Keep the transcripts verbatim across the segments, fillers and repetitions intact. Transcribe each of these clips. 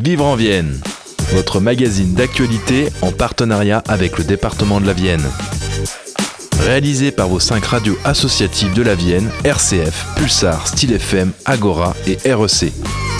Vivre en Vienne, votre magazine d'actualité en partenariat avec le département de la Vienne. Réalisé par vos cinq radios associatives de la Vienne, R C F, Pulsar, Style F M, Agora et R E C.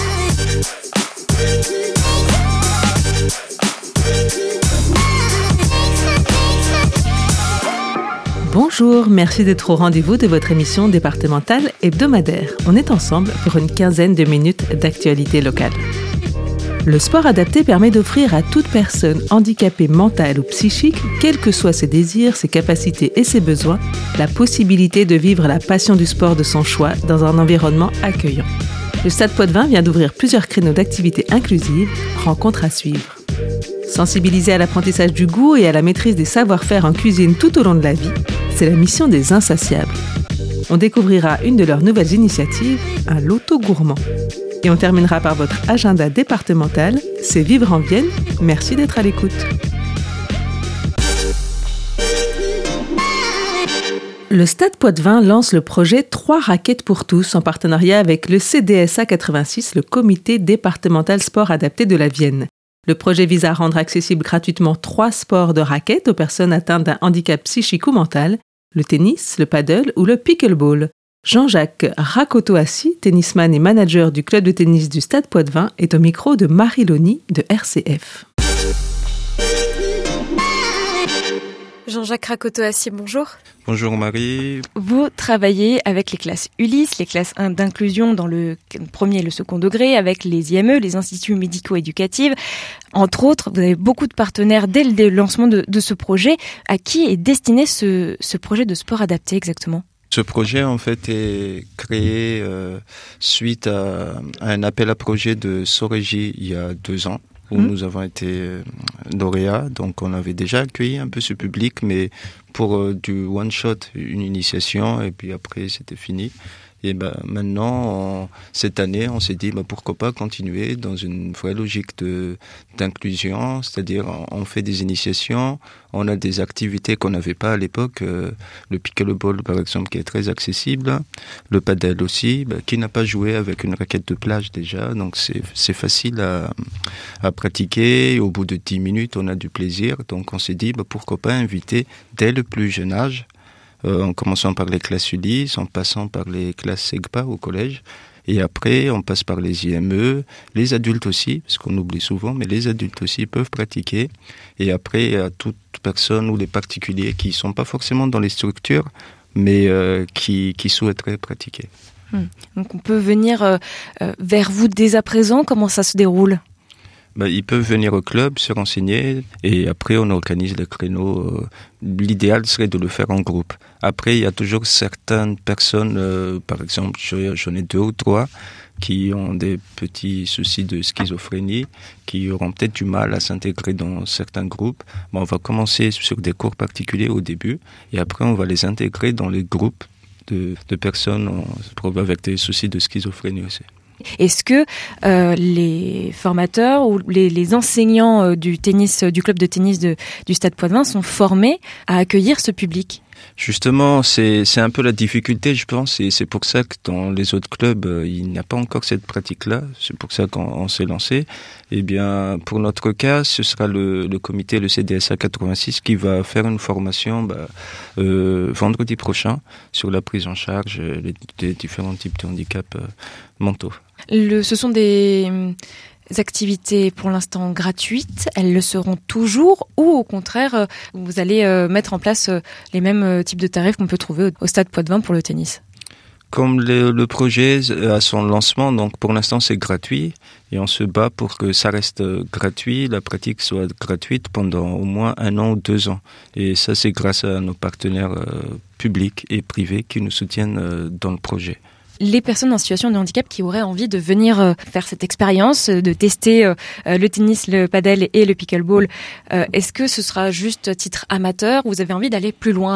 Bonjour, merci d'être au rendez-vous de votre émission départementale hebdomadaire. On est ensemble pour une quinzaine de minutes d'actualité locale. Le sport adapté permet d'offrir à toute personne handicapée mentale ou psychique, quels que soient ses désirs, ses capacités et ses besoins, la possibilité de vivre la passion du sport de son choix dans un environnement accueillant. Le Stade Poitvin vient d'ouvrir plusieurs créneaux d'activités inclusives, rencontres à suivre. Sensibiliser à l'apprentissage du goût et à la maîtrise des savoir-faire en cuisine tout au long de la vie, c'est la mission des Insatiables. On découvrira une de leurs nouvelles initiatives, un loto gourmand. Et on terminera par votre agenda départemental, c'est Vivre en Vienne. Merci d'être à l'écoute. Le Stade Poitvin lance le projet trois raquettes pour tous en partenariat avec le C D S A quatre-vingt-six, le comité départemental sport adapté de la Vienne. Le projet vise à rendre accessible gratuitement trois sports de raquettes aux personnes atteintes d'un handicap psychique ou mental, le tennis, le paddle ou le pickleball. Jean-Jacques Rakotoassi, tennisman et manager du club de tennis du Stade Poitvin, est au micro de Marie Loni de R C F. Jean-Jacques Rakotoassi, bonjour. Bonjour Marie. Vous travaillez avec les classes Ulysse, les classes d'inclusion dans le premier et le second degré, avec les I M E, les instituts médico-éducatifs. Entre autres, vous avez beaucoup de partenaires dès le lancement de, de ce projet. À qui est destiné ce, ce projet de sport adapté exactement ? Ce projet en fait est créé euh, suite à, à un appel à projet de Sorégie il y a deux ans. Où mmh. nous avons été lauréats, donc on avait déjà accueilli un peu ce public, mais pour euh, du one shot, une initiation, et puis après c'était fini. Et ben maintenant, on, cette année, on s'est dit ben, pourquoi pas continuer dans une vraie logique de d'inclusion, c'est-à-dire on, on fait des initiations, on a des activités qu'on n'avait pas à l'époque, euh, le pickleball par exemple qui est très accessible, le paddle aussi, ben, qui n'a pas joué avec une raquette de plage déjà, donc c'est c'est facile à à pratiquer. Et au bout de dix minutes, on a du plaisir, donc on s'est dit ben, pourquoi pas inviter dès le plus jeune âge. Euh, en commençant par les classes Ulysse, en passant par les classes SEGPA au collège, et après on passe par les I M E, les adultes aussi, parce qu'on oublie souvent, mais les adultes aussi peuvent pratiquer, et après à toute personne ou les particuliers qui ne sont pas forcément dans les structures, mais euh, qui, qui souhaiteraient pratiquer. Hum. Donc on peut venir euh, euh, vers vous dès à présent, comment ça se déroule ? Ben, ils peuvent venir au club, se renseigner, et après on organise les créneaux. L'idéal serait de le faire en groupe. Après, il y a toujours certaines personnes, euh, par exemple, j'en ai deux ou trois, qui ont des petits soucis de schizophrénie, qui auront peut-être du mal à s'intégrer dans certains groupes. Ben, on va commencer sur des cours particuliers au début, et après on va les intégrer dans les groupes de, de personnes avec des soucis de schizophrénie aussi. Est-ce que euh, les formateurs ou les, les enseignants euh, du tennis, du club de tennis de, du Stade Poitvin sont formés à accueillir ce public ? Justement, c'est, c'est un peu la difficulté, je pense, et c'est pour ça que dans les autres clubs, euh, il n'y a pas encore cette pratique-là. C'est pour ça qu'on on s'est lancé. Eh bien, pour notre cas, ce sera le, le comité, le C D S A quatre-vingt-six, qui va faire une formation bah, euh, vendredi prochain sur la prise en charge des, des différents types de handicaps euh, mentaux. Le, ce sont des activités pour l'instant gratuites, elles le seront toujours, ou au contraire, vous allez mettre en place les mêmes types de tarifs qu'on peut trouver au Stade Poitvin pour le tennis ? Comme le, le projet a son lancement, donc pour l'instant c'est gratuit et on se bat pour que ça reste gratuit, la pratique soit gratuite pendant au moins un an ou deux ans. Et ça c'est grâce à nos partenaires euh, publics et privés qui nous soutiennent euh, dans le projet. Les personnes en situation de handicap qui auraient envie de venir euh, faire cette expérience, de tester euh, le tennis, le paddle et le pickleball, euh, est-ce que ce sera juste titre amateur ou vous avez envie d'aller plus loin avec elles ?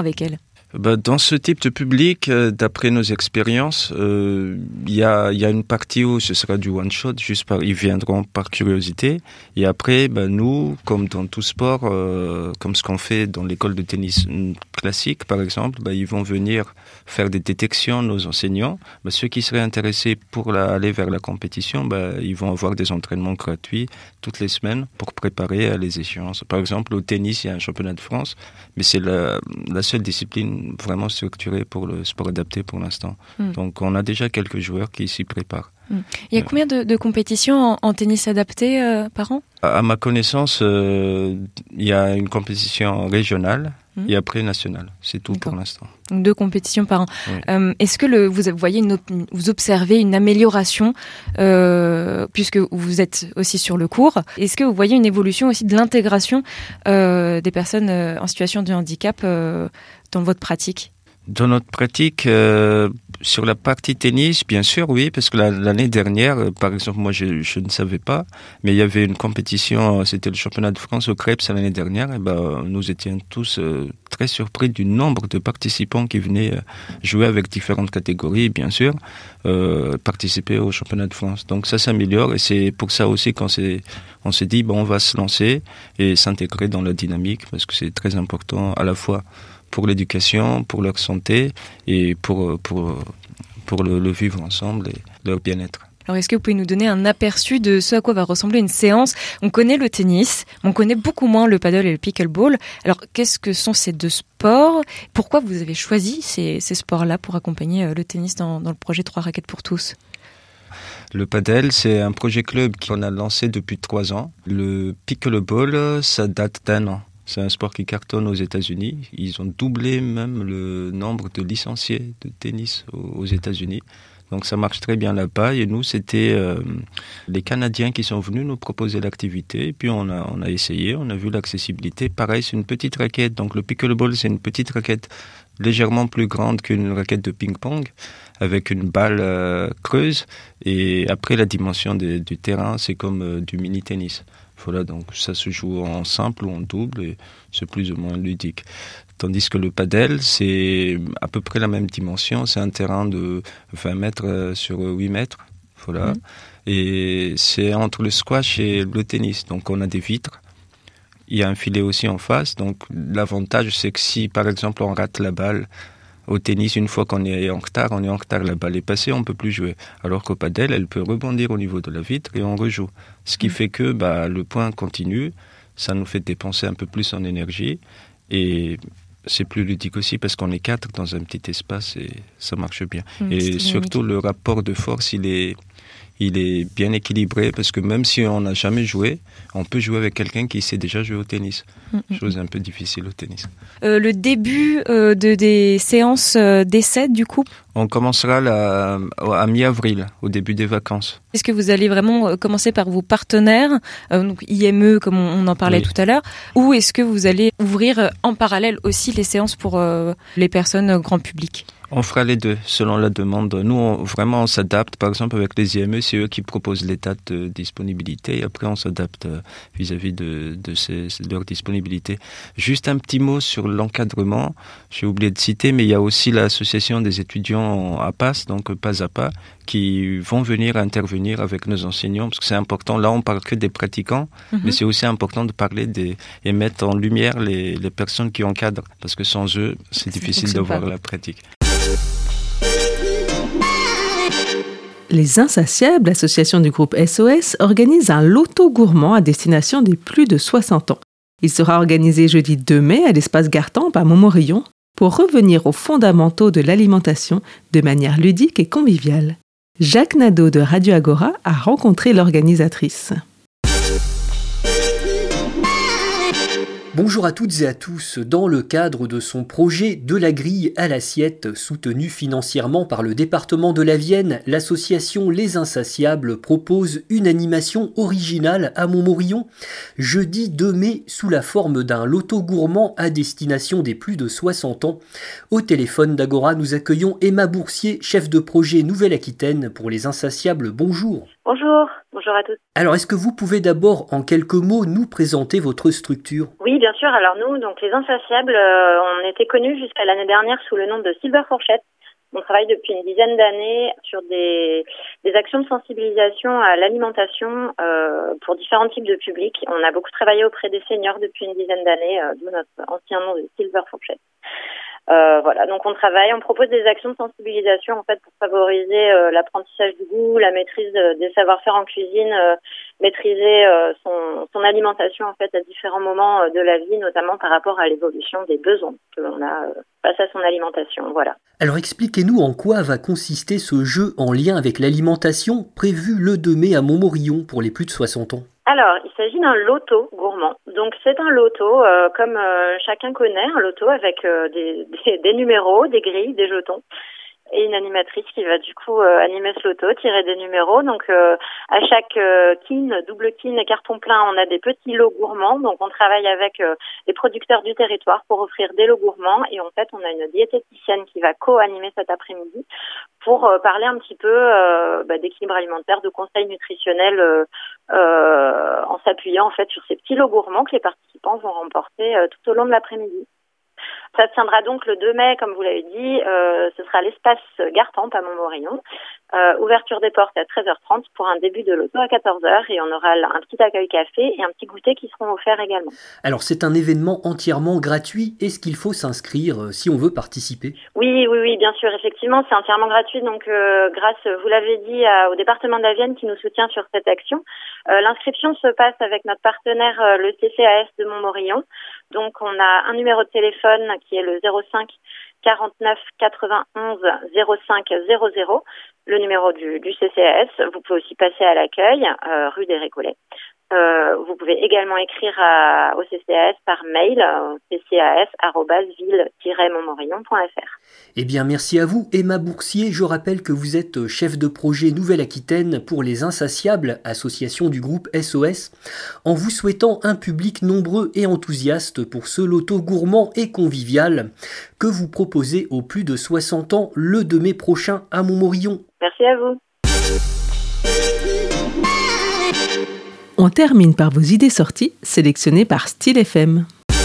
Bah, dans ce type de public, euh, d'après nos expériences, il euh, y, a, y a une partie où ce sera du one-shot, juste par, ils viendront par curiosité. Et après, bah, nous, comme dans tout sport, euh, comme ce qu'on fait dans l'école de tennis classique, par exemple, bah, ils vont venir faire des détections, nos enseignants. Bah, ceux qui seraient intéressés pour la, aller vers la compétition, bah, ils vont avoir des entraînements gratuits toutes les semaines pour préparer à les échéances. Par exemple, au tennis, il y a un championnat de France, mais c'est la, la seule discipline vraiment structuré pour le sport adapté pour l'instant. Mm. Donc on a déjà quelques joueurs qui s'y préparent. Mm. Il y a combien de, de compétitions en, en tennis adapté euh, par an ? À, à ma connaissance, euh, il y a une compétition régionale mm. et après nationale. C'est tout D'accord. pour l'instant. Donc deux compétitions par an. Oui. Euh, est-ce que le, vous voyez une, vous observez une amélioration euh, puisque vous êtes aussi sur le court ? Est-ce que vous voyez une évolution aussi de l'intégration euh, des personnes euh, en situation de handicap euh, dans votre pratique ? Dans notre pratique, euh, sur la partie tennis, bien sûr, oui, parce que la, l'année dernière, euh, par exemple, moi, je, je ne savais pas, mais il y avait une compétition, c'était le championnat de France au Krebs l'année dernière, et ben, nous étions tous euh, très surpris du nombre de participants qui venaient euh, jouer avec différentes catégories, bien sûr, euh, participer au championnat de France. Donc ça s'améliore, et c'est pour ça aussi qu'on s'est, on s'est dit, bon, on va se lancer et s'intégrer dans la dynamique, parce que c'est très important à la fois pour l'éducation, pour leur santé et pour, pour, pour le, le vivre ensemble et leur bien-être. Alors, est-ce que vous pouvez nous donner un aperçu de ce à quoi va ressembler une séance ? On connaît le tennis, on connaît beaucoup moins le paddle et le pickleball. Alors, qu'est-ce que sont ces deux sports ? Pourquoi vous avez choisi ces, ces sports-là pour accompagner le tennis dans, dans le projet Trois raquettes pour tous ? Le paddle, c'est un projet club qu'on a lancé depuis trois ans. Le pickleball, ça date d'un an. C'est un sport qui cartonne aux États-Unis. Ils ont doublé même le nombre de licenciés de tennis aux États-Unis. Donc ça marche très bien là-bas. Et nous, c'était euh, les Canadiens qui sont venus nous proposer l'activité. Et puis on a, on a essayé, on a vu l'accessibilité. Pareil, c'est une petite raquette. Donc le pickleball, c'est une petite raquette légèrement plus grande qu'une raquette de ping-pong, avec une balle euh, creuse. Et après, la dimension de, du terrain, c'est comme euh, du mini-tennis. Voilà, donc ça se joue en simple ou en double et c'est plus ou moins ludique. Tandis que le padel, c'est à peu près la même dimension. C'est un terrain de vingt mètres sur huit mètres. Voilà. Mmh. Et c'est entre le squash et le tennis. Donc on a des vitres. Il y a un filet aussi en face. Donc l'avantage, c'est que si par exemple on rate la balle, au tennis, une fois qu'on est en retard, on est en retard, la balle est passée, on ne peut plus jouer. Alors qu'au padel, elle peut rebondir au niveau de la vitre et on rejoue. Ce qui mmh. fait que bah, le point continue, ça nous fait dépenser un peu plus en énergie et c'est plus ludique aussi parce qu'on est quatre dans un petit espace et ça marche bien. Mmh, et surtout, le rapport de force, il est... Il est bien équilibré parce que même si on n'a jamais joué, on peut jouer avec quelqu'un qui sait déjà jouer au tennis. Mm-hmm. Chose un peu difficile au tennis. Euh, le début euh, de, des séances euh, d'essai, du coup ? On commencera la, à mi-avril, au début des vacances. Est-ce que vous allez vraiment commencer par vos partenaires, euh, donc I M E comme on, on en parlait oui. tout à l'heure, ou est-ce que vous allez ouvrir en parallèle aussi les séances pour euh, les personnes grand public ? On fera les deux, selon la demande. Nous, on, vraiment, on s'adapte. Par exemple, avec les I M E, c'est eux qui proposent les dates de disponibilité. Et après, on s'adapte euh, vis-à-vis de, de, ces, de leur disponibilité. Juste un petit mot sur l'encadrement. J'ai oublié de citer, mais il y a aussi l'association des étudiants à P A S, donc Pas à Pas, qui vont venir intervenir avec nos enseignants, parce que c'est important. Là, on parle que des pratiquants, mm-hmm. mais c'est aussi important de parler des, et mettre en lumière les, les personnes qui encadrent, parce que sans eux, c'est ça difficile de voir la pratique. Les Insatiables, association du groupe S O S, organise un loto gourmand à destination des plus de soixante ans. Il sera organisé jeudi deux mai à l'espace Gartempe à Montmorillon pour revenir aux fondamentaux de l'alimentation de manière ludique et conviviale. Jacques Nadeau de Radio Agora a rencontré l'organisatrice. Bonjour à toutes et à tous. Dans le cadre de son projet De la grille à l'assiette, soutenu financièrement par le département de la Vienne, l'association Les Insatiables propose une animation originale à Montmorillon, jeudi deux mai, sous la forme d'un loto gourmand à destination des plus de soixante ans. Au téléphone d'Agora, nous accueillons Emma Boursier, chef de projet Nouvelle-Aquitaine pour Les Insatiables. Bonjour. Bonjour. Bonjour à tous. Alors, est-ce que vous pouvez d'abord, en quelques mots, nous présenter votre structure ? Oui, bien sûr. Alors nous, donc les Insatiables, euh, on était connus jusqu'à l'année dernière sous le nom de Silver Fourchette. On travaille depuis une dizaine d'années sur des, des actions de sensibilisation à l'alimentation euh, pour différents types de publics. On a beaucoup travaillé auprès des seniors depuis une dizaine d'années, euh, d'où notre ancien nom de Silver Fourchette. Euh, voilà, donc on travaille, on propose des actions de sensibilisation en fait pour favoriser euh, l'apprentissage du goût, la maîtrise euh, des savoir-faire en cuisine, euh, maîtriser euh, son, son alimentation en fait à différents moments euh, de la vie, notamment par rapport à l'évolution des besoins que l'on a euh, face à son alimentation. Voilà. Alors expliquez-nous en quoi va consister ce jeu en lien avec l'alimentation prévu le deux mai à Montmorillon pour les plus de soixante ans. Alors, il s'agit d'un loto gourmand. Donc, c'est un loto, euh, comme euh, chacun connaît, un loto avec euh, des, des, des numéros, des grilles, des jetons. Et une animatrice qui va du coup euh, animer ce loto, tirer des numéros. Donc, euh, à chaque euh, kin, double kin et carton plein, on a des petits lots gourmands. Donc, on travaille avec euh, les producteurs du territoire pour offrir des lots gourmands. Et en fait, on a une diététicienne qui va co-animer cet après-midi pour euh, parler un petit peu euh, bah, d'équilibre alimentaire, de conseils nutritionnels euh, euh, en s'appuyant en fait sur ces petits lots gourmands que les participants vont remporter euh, tout au long de l'après-midi. Ça tiendra donc le deux mai, comme vous l'avez dit, euh, ce sera l'espace Gartempe à Montmorillon. Euh, ouverture des portes à treize heures trente pour un début de loto à quatorze heures et on aura un petit accueil café et un petit goûter qui seront offerts également. Alors c'est un événement entièrement gratuit, est-ce qu'il faut s'inscrire euh, si on veut participer ? Oui, oui, oui, bien sûr, effectivement, c'est entièrement gratuit, donc euh, grâce, vous l'avez dit, à, au département de la Vienne qui nous soutient sur cette action. Euh, l'inscription se passe avec notre partenaire, euh, le C C A S de Montmorillon. Donc on a un numéro de téléphone qui est le zéro cinq quarante-neuf quatre-vingt-onze zéro cinq zéro zéro, le numéro du, du C C A S. Vous pouvez aussi passer à l'accueil, euh, rue des Récollets. Euh, vous pouvez également écrire à, au C C A S par mail, euh, c c a s arobase ville tiret montmorillon point f r. Eh bien, merci à vous, Emma Boursier. Je rappelle que vous êtes chef de projet Nouvelle-Aquitaine pour les Insatiables, association du groupe S O S, en vous souhaitant un public nombreux et enthousiaste pour ce loto gourmand et convivial que vous proposez aux plus de soixante ans le deux mai prochain à Montmorillon. Merci à vous. On termine par vos idées sorties, sélectionnées par Style F M.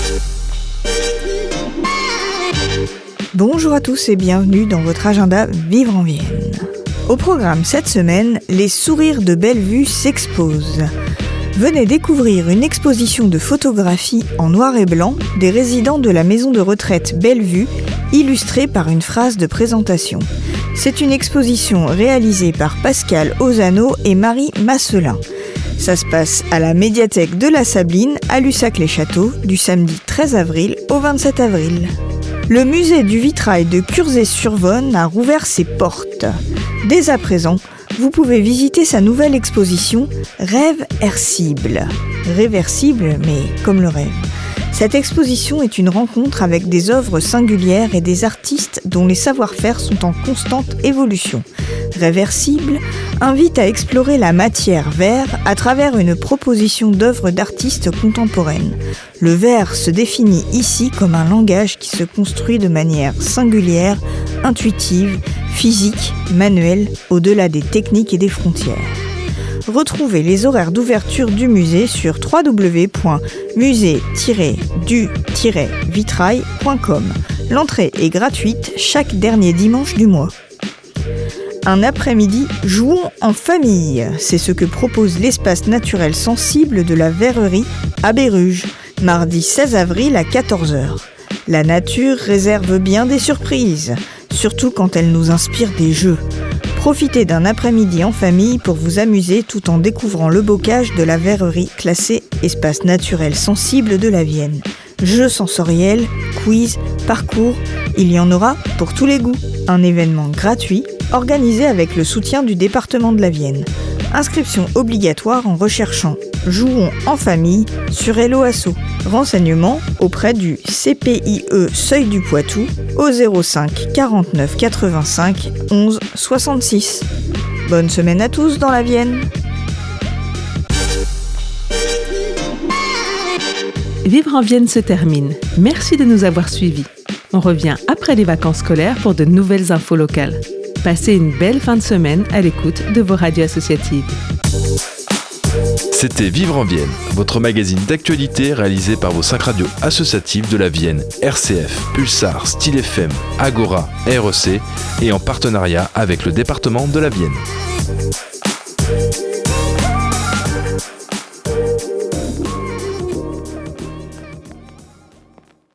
Bonjour à tous et bienvenue dans votre agenda Vivre en Vienne. Au programme cette semaine, les sourires de Bellevue s'exposent. Venez découvrir une exposition de photographie en noir et blanc des résidents de la maison de retraite Bellevue, illustrée par une phrase de présentation. C'est une exposition réalisée par Pascal Ozano et Marie Masselin. Ça se passe à la médiathèque de la Sabline, à Lussac-les-Châteaux, du samedi treize avril au vingt-sept avril. Le musée du vitrail de Curzé-sur-Vonne a rouvert ses portes. Dès à présent, vous pouvez visiter sa nouvelle exposition Rêve-ersible. Réversible, mais comme le rêve. Cette exposition est une rencontre avec des œuvres singulières et des artistes dont les savoir-faire sont en constante évolution. Réversible invite à explorer la matière verre à travers une proposition d'œuvres d'artistes contemporaines. Le verre se définit ici comme un langage qui se construit de manière singulière, intuitive, physique, manuelle, au-delà des techniques et des frontières. Retrouvez les horaires d'ouverture du musée sur w w w point musée tiret du tiret vitrail point com. L'entrée est gratuite chaque dernier dimanche du mois. Un après-midi, jouons en famille. C'est ce que propose l'espace naturel sensible de la Verrerie à Béruges, mardi seize avril à quatorze heures. La nature réserve bien des surprises, surtout quand elle nous inspire des jeux. Profitez d'un après-midi en famille pour vous amuser tout en découvrant le bocage de la Verrerie classée espace naturel sensible de la Vienne. Jeux sensoriels, quiz, parcours, il y en aura pour tous les goûts. Un événement gratuit, organisé avec le soutien du département de la Vienne. Inscription obligatoire en recherchant « Jouons en famille » sur Hello Asso. Renseignements auprès du C P I E Seuil du Poitou au zéro cinq quarante-neuf quatre-vingt-cinq onze soixante-six. Bonne semaine à tous dans la Vienne. Vivre en Vienne se termine. Merci de nous avoir suivis. On revient après les vacances scolaires pour de nouvelles infos locales. Passez une belle fin de semaine à l'écoute de vos radios associatives. C'était Vivre en Vienne, votre magazine d'actualité réalisé par vos cinq radios associatives de la Vienne, R C F, Pulsar, Style F M, Agora, R E C et en partenariat avec le département de la Vienne.